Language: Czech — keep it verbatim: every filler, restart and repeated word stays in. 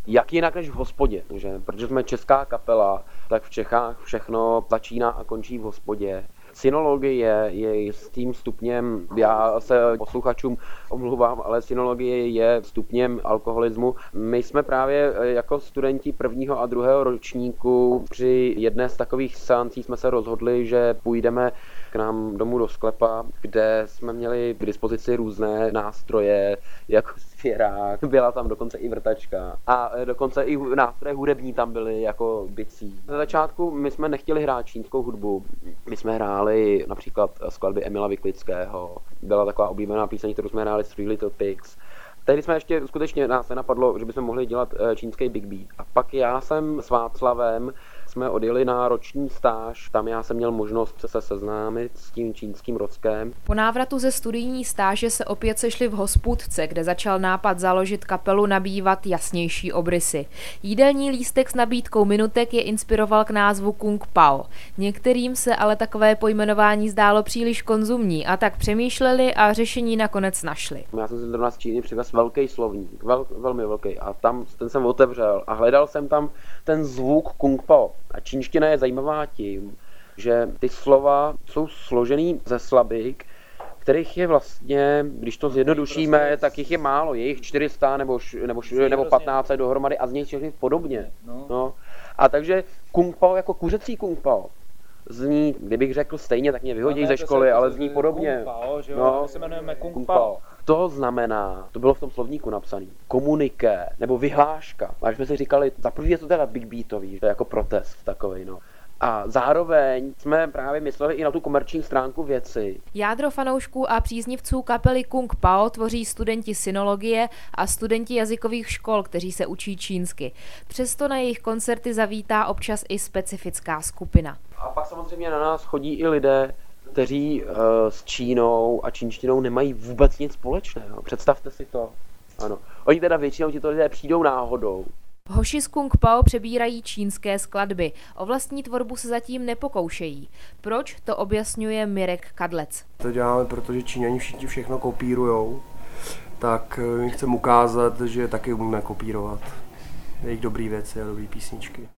Jak jinak než v hospodě, že? Protože jsme česká kapela, tak v Čechách všechno začíná a končí v hospodě. Synologie je s tím stupněm, já se posluchačům omluvám, ale synologie je stupněm alkoholismu. My jsme právě jako studenti prvního a druhého ročníku při jedné z takových seancí jsme se rozhodli, že půjdeme k nám domů do sklepa, kde jsme měli k dispozici různé nástroje, jako svěrák, byla tam dokonce i vrtačka a dokonce i nástroje hudební tam byly, jako bicí. Na začátku my jsme nechtěli hrát čínskou hudbu, my jsme hráli například skladby Emila Vyklického, byla taková oblíbená píseň, kterou jsme hráli Three Little Pigs. Tehdy jsme ještě skutečně nás nenapadlo, že bychom mohli dělat čínský big beat. A pak já jsem s Václavem jsme odjeli na roční stáž, tam já jsem měl možnost se seznámit s tím čínským rockem. Po návratu ze studijní stáže se opět sešli v hospůdce, kde začal nápad založit kapelu nabývat jasnější obrysy. Jídelní lístek s nabídkou minutek je inspiroval k názvu Kung Pao. Některým se ale takové pojmenování zdálo příliš konzumní a tak přemýšleli a řešení nakonec našli. Já jsem si zrovna z Číny přivez velký slovník, vel, velmi velký, a tam ten jsem otevřel a hledal jsem tam ten zvuk Kung Pao. A čínština je zajímavá tím, že ty slova jsou složený ze slabik, kterých je vlastně, když to zjednodušíme, tak jich je málo, je jich čtyři sta nebo, nebo, nebo patnáct dohromady a z nich všechny podobně. No. A takže Kung Pao jako kuřecí Kung Pao zní, kdybych řekl stejně, tak mě vyhodí ze školy, ale zní podobně. Kung Pao, že jo? No. My se jmenujeme Kung, Kung Pao. Pao. To znamená, to bylo v tom slovníku napsané, komuniké nebo vyhláška. A když jsme si říkali, za první je to teda big beatový, to je jako protest takovej, no. A zároveň jsme právě mysleli i na tu komerční stránku věci. Jádro fanoušků a příznivců kapely Kung Pao tvoří studenti synologie a studenti jazykových škol, kteří se učí čínsky. Přesto na jejich koncerty zavítá občas i specifická skupina. A pak samozřejmě na nás chodí i lidé, kteří uh, s Čínou a čínštinou nemají vůbec nic společného. Představte si to. Ano. Oni teda většinou tito lidé přijdou náhodou. Hoši z Kung Pao přebírají čínské skladby. O vlastní tvorbu se zatím nepokoušejí. Proč, to objasňuje Mirek Kadlec. To děláme, protože Číňani všichni všechno kopírujou, tak jim chceme ukázat, že taky umíme kopírovat jejich dobrý věci a dobrý písničky.